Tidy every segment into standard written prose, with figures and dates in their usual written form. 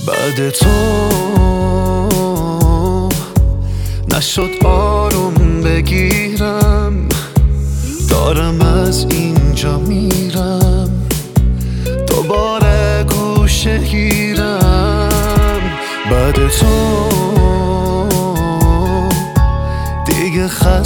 بعد تو نشد آروم بگیرم، دارم از اینجا میرم، دوباره گوشه گیرم. بعد تو دیگه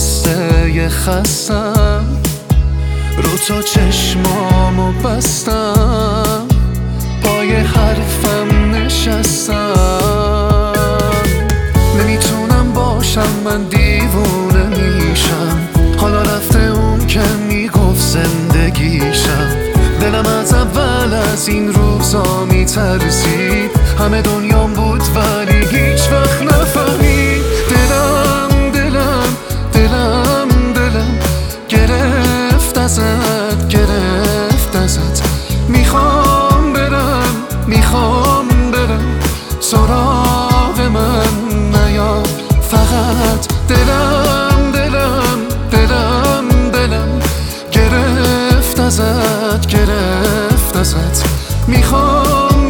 خستم، رو تو چشمامو بستم، پای حرفم نشستم. نمیتونم باشم، من دیوونه میشم، حالا رفته اون که میگفت زندگیشم. دلم از اول از این روزا میترسید، همه دنیام بود ولی هیچ وقت نفهمید. دلم گرفت ازت، میخوام برم سراغ من نیا فقط. دلم گرفت ازت، میخوام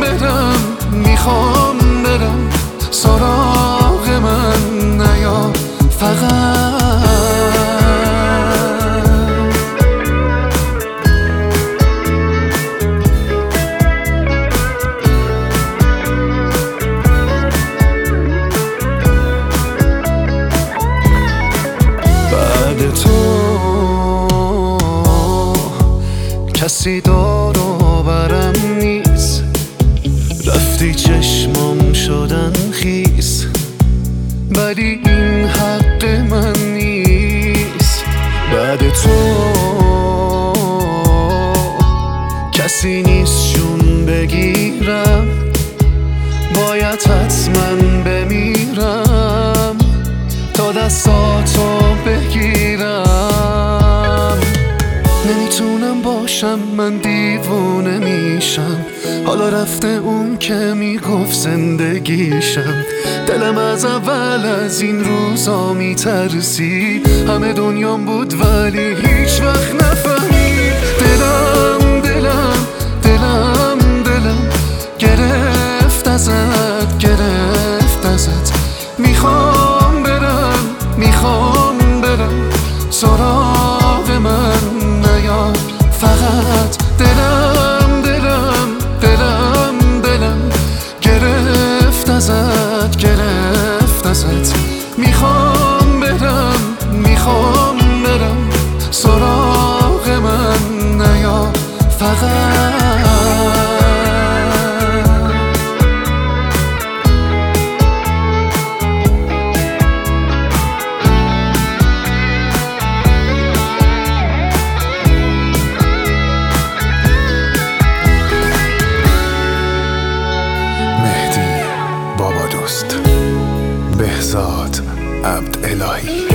برم سراغ من نیا فقط. بعد تو کسی دور و برم نیست، رفتی چشمام شدن خیس، ولی این حق من نیست. بعد تو کسی نیست جون بگیرم، باید حتما بمیرم تا دستاتو بگیرم. نمیتونم باشم، من دیوونه میشم، حالا رفته اون که میگفت زندگیشم. دلم از اول از این روزا میترسید، همه دنیام بود ولی هیچ وقت نفهمید. دلم گرفت ازت، میخوام برم سراغ من نیا فقط. دلم گرفت ازت، میخوام برم سراغ من نیا فقط. بهزاد عبدالهی.